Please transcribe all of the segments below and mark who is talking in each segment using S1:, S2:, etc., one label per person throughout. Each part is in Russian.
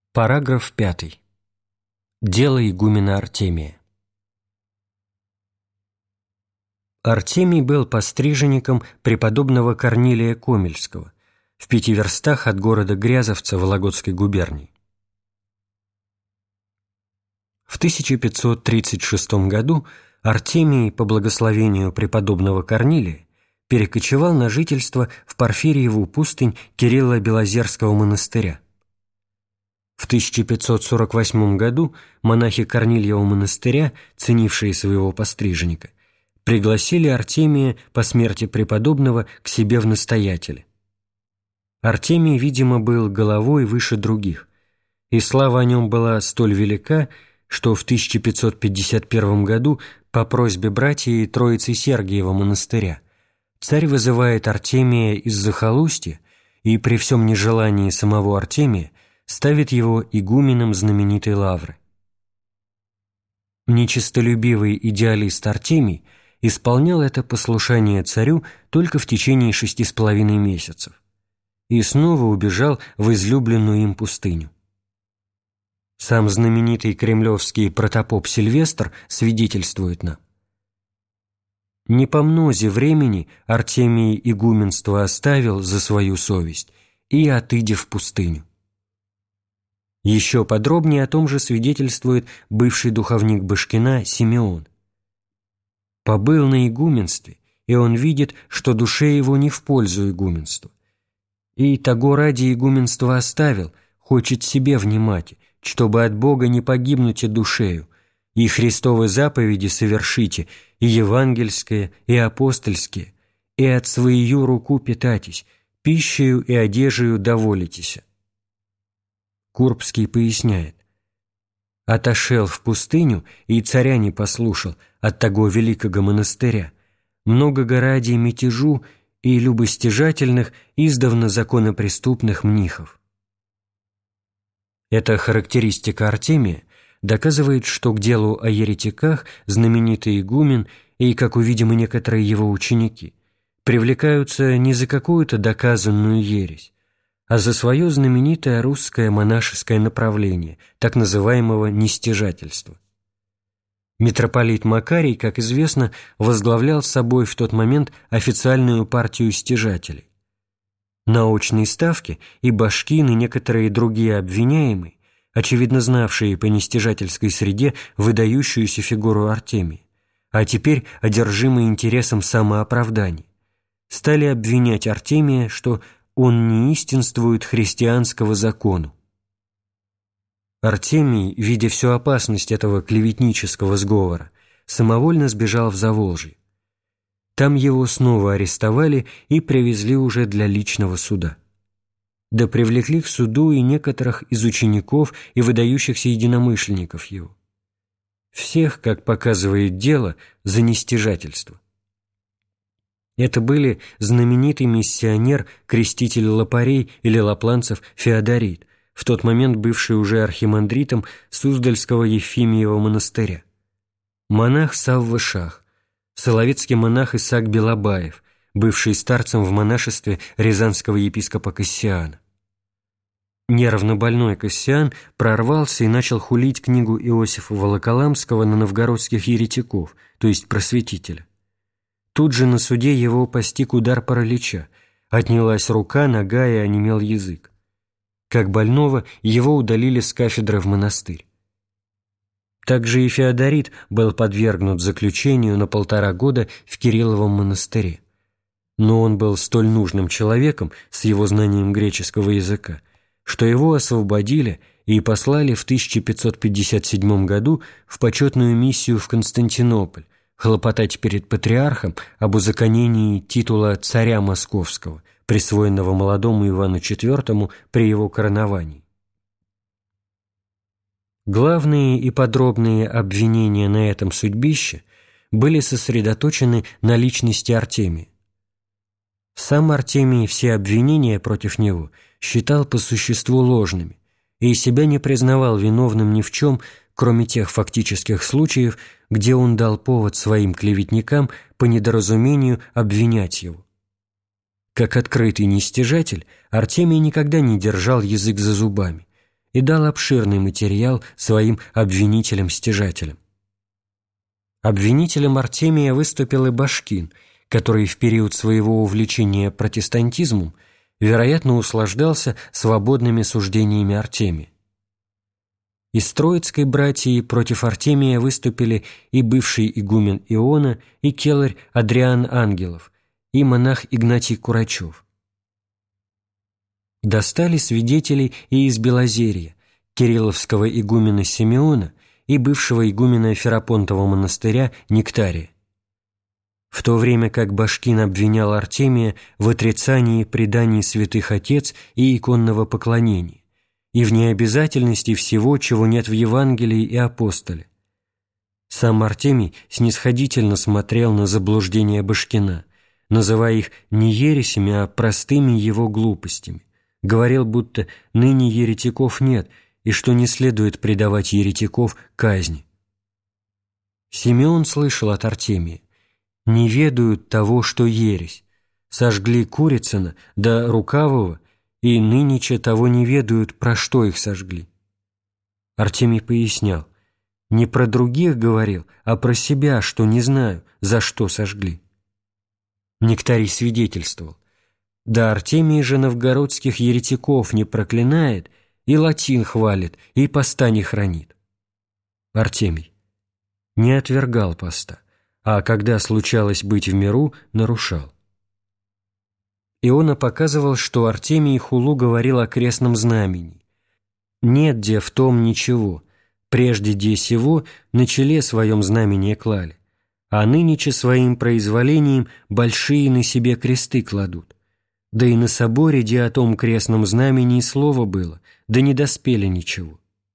S1: Параграф 5. Дело игумена Артемия. Артемий был постриженником преподобного Корнилия Комельского в 5 верстах от города Грязовца Вологодской губернии. В 1536 году Артемий, по благословению преподобного Корнилия, перекочевал на жительство в Порфирьеву пустынь Кирилла Белозерского монастыря. В 1548 году монахи Корнильева монастыря, ценившие своего постриженника, пригласили Артемия по смерти преподобного к себе в настоятели. Артемий, видимо, был головой выше других, и слава о нем была столь велика, что в 1551 году по просьбе братьев Троицы Сергиева монастыря царь вызывает Артемия из захолустья и при всем нежелании самого Артемия ставит его игуменом знаменитой лавры. Нечистолюбивый идеалист Артемий исполнял это послушание царю только в течение 6,5 месяцев и снова убежал в излюбленную им пустыню. Сам знаменитый кремлевский протопоп Сильвестр свидетельствует нам: «Не по мнозе времени Артемий игуменство оставил за свою совесть и отыдя в пустыню». Еще подробнее о том же свидетельствует бывший духовник Башкина Симеон. «Побыл на игуменстве, и он видит, что душе его не в пользу игуменства. И того ради игуменство оставил, хочет себе внимать, чтобы от Бога не погибнуть и душею, и Христовы заповеди совершите, и евангельские, и апостольские, и от своею руку питатись, пищею и одежею доволитеся». Курбский поясняет: «Отошел в пустыню и царя не послушал от того великого монастыря, много ради мятежу и любостяжательных издавна законопреступных мнихов». Эта характеристика Артемия доказывает, что к делу о еретиках знаменитый игумен и, как увидим, и некоторые его ученики привлекаются не за какую-то доказанную ересь, а за свое знаменитое русское монашеское направление, так называемого нестяжательства. Митрополит Макарий, как известно, возглавлял собой в тот момент официальную партию стяжателей. На очной ставке и Башкин, и некоторые другие обвиняемые, очевидно знавшие по нестяжательской среде выдающуюся фигуру Артемия, а теперь одержимые интересом самооправдания, стали обвинять Артемия, что он не истинствует христианского закону. Артемий, видя всю опасность этого клеветнического сговора, самовольно сбежал в Заволжье. Там его снова арестовали и привезли уже для личного суда. Да привлекли к суду и некоторых из учеников и выдающихся единомышленников его. Всех, как показывает дело, за нестяжательство. Это были знаменитый миссионер, креститель лопарей или лапланцев Феодорит, в тот момент бывший уже архимандритом Суздальского Ефимиева монастыря, монах Савва Шах, соловецкий монах Исаак Белобаев, бывший старцем в монашестве рязанского епископа Кассиана. Нервно больной Кассиан прорвался и начал хулить книгу Иосифа Волоколамского на новгородских еретиков, то есть просветителя. Тут же на суде его постиг удар паралича, отнялась рука, нога и онемел язык. Как больного его удалили с кафедры в монастырь. Также и Феодорит был подвергнут заключению на 1,5 года в Кирилловом монастыре. Но он был столь нужным человеком с его знанием греческого языка, что его освободили и послали в 1557 году в почетную миссию в Константинополь, хлопотать перед патриархом об узаконении титула царя московского, присвоенного молодому Ивану IV при его короновании. Главные и подробные обвинения на этом судьбище были сосредоточены на личности Артемия. Сам Артемий все обвинения против него считал по существу ложными и себя не признавал виновным ни в чем, кроме тех фактических случаев, где он дал повод своим клеветникам по недоразумению обвинять его. Как открытый нестяжатель, Артемий никогда не держал язык за зубами и дал обширный материал своим обвинителям-стяжателям. Обвинителем Артемия выступил и Башкин, который в период своего увлечения протестантизмом, вероятно, услаждался свободными суждениями Артемия. Из Троицкой братьи против Артемия выступили и бывший игумен Иона, и келарь Адриан Ангелов, и монах Игнатий Курачев. Достали свидетелей и из Белозерья, кирилловского игумена Симеона и бывшего игумена Ферапонтова монастыря Нектария. В то время как Башкин обвинял Артемия в отрицании преданий святых отец и иконного поклонения и в необязательности всего, чего нет в Евангелии и апостоле. Сам Артемий снисходительно смотрел на заблуждения Башкина, называя их не ересями, а простыми его глупостями. Говорил, будто ныне еретиков нет, и что не следует предавать еретиков казни. Симеон слышал от Артемия: «Не ведают того, что ересь. Сожгли Курицына, да Рукавого, и нынече того не ведают, про что их сожгли». Артемий пояснял: «Не про других говорил, а про себя, что не знаю, за что сожгли». Нектарий свидетельствовал: «Да Артемий же новгородских еретиков не проклинает, и латин хвалит, и поста не хранит». Артемий не отвергал поста, а когда случалось быть в миру, нарушал. Иона показывал, что Артемий хулу говорил о крестном знамени. «Нет де в том ничего, прежде де сего на челе своем знамение клали, а нынече своим произволением большие на себе кресты кладут. Да и на соборе, де о том крестном знамени слово было, да не доспели ничего».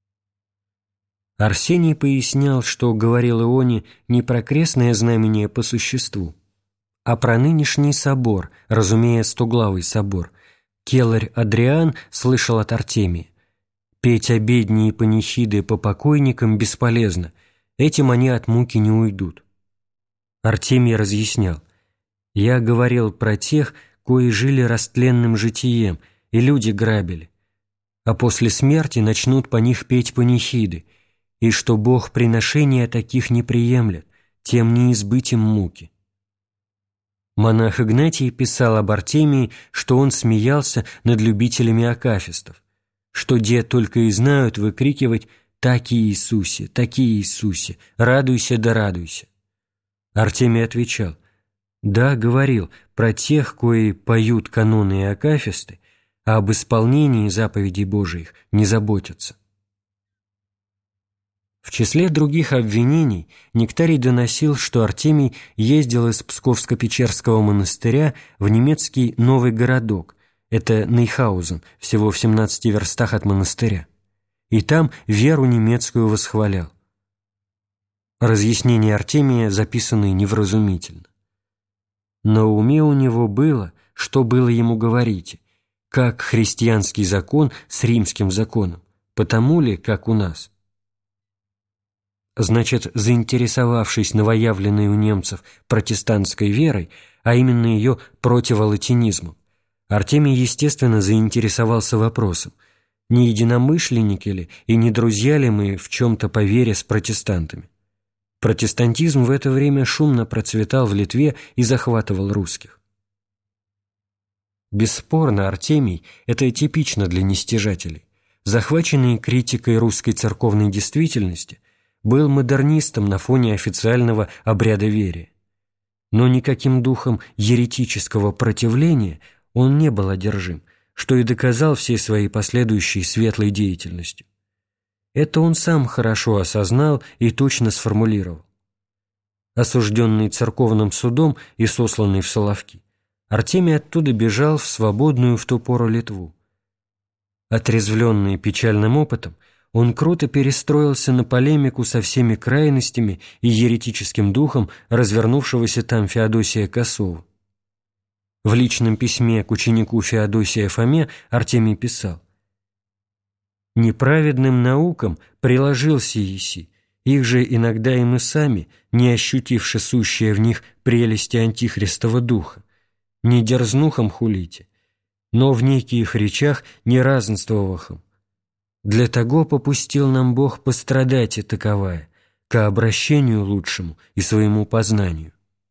S1: Арсений пояснял, что говорил Ионе не про крестное знамение по существу, а про нынешний собор, разумея стоглавый собор. Келарь Адриан слышал от Артемия: «Петь обедни и панихиды по покойникам бесполезно, этим они от муки не уйдут». Артемий разъяснял: «Я говорил про тех, кои жили растленным житием, и люди грабили, а после смерти начнут по них петь панихиды, и что Бог приношения таких не приемлет, тем не избыть им муки». Монах Игнатий писал об Артемии, что он смеялся над любителями акафистов, что де только и знают выкрикивать «Таки Иисусе, таки Иисусе, радуйся да радуйся». Артемий отвечал: «Да, говорил про тех, кои поют каноны и акафисты, а об исполнении заповедей Божиих не заботятся». В числе других обвинений Нектарий доносил, что Артемий ездил из Псковско-Печерского монастыря в немецкий Новый Городок, это Нейхаузен, всего в 17 верстах от монастыря, и там веру немецкую восхвалял. Разъяснения Артемия записаны невразумительно. На уме у него было, что было ему говорить, как христианский закон с римским законом, потому ли, как у нас. Значит, заинтересовавшись новоявленной у немцев протестантской верой, а именно ее противолатинизмом, Артемий, естественно, заинтересовался вопросом, не единомышленники ли и не друзья ли мы в чем-то по вере с протестантами. Протестантизм в это время шумно процветал в Литве и захватывал русских. Бесспорно, Артемий – это типично для нестяжателей. Захваченный критикой русской церковной действительности, был модернистом на фоне официального обрядоверия. Но никаким духом еретического противления он не был одержим, что и доказал всей своей последующей светлой деятельностью. Это он сам хорошо осознал и точно сформулировал. Осужденный церковным судом и сосланный в Соловки, Артемий оттуда бежал в свободную в ту пору Литву. Отрезвленный печальным опытом, он круто перестроился на полемику со всеми крайностями и еретическим духом развернувшегося там Феодосия Косова. В личном письме к ученику Феодосия Фоме Артемий писал: «Неправедным наукам приложился еси, их же иногда и мы сами, не ощутивши сущее в них прелести антихристова духа, не дерзнухом хулите, но в неких речах не разнствовахом. Для того попустил нам Бог пострадать и таковая, ко обращению лучшему и своему познанию».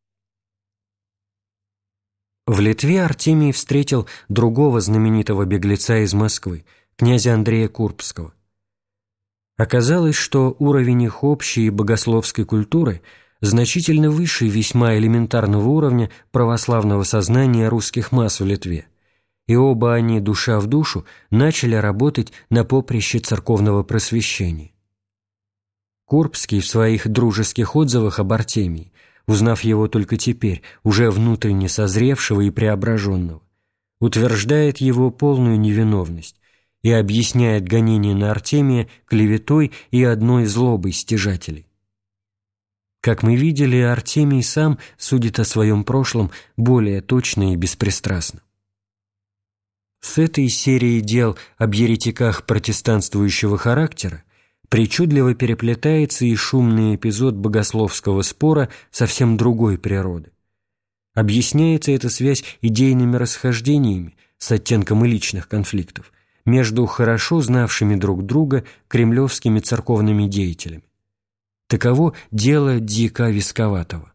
S1: В Литве Артемий встретил другого знаменитого беглеца из Москвы, князя Андрея Курбского. Оказалось, что уровень их общей богословской культуры значительно выше весьма элементарного уровня православного сознания русских масс в Литве, и оба они, душа в душу, начали работать на поприще церковного просвещения. Курбский в своих дружеских отзывах об Артемии, узнав его только теперь, уже внутренне созревшего и преображенного, утверждает его полную невиновность и объясняет гонение на Артемия клеветой и одной злобой стяжателей. Как мы видели, Артемий сам судит о своем прошлом более точно и беспристрастно. С этой серией дел об еретиках протестантствующего характера причудливо переплетается и шумный эпизод богословского спора совсем другой природы. Объясняется эта связь идейными расхождениями с оттенком и личных конфликтов между хорошо знавшими друг друга кремлевскими церковными деятелями. Таково дело Дьяка Висковатого.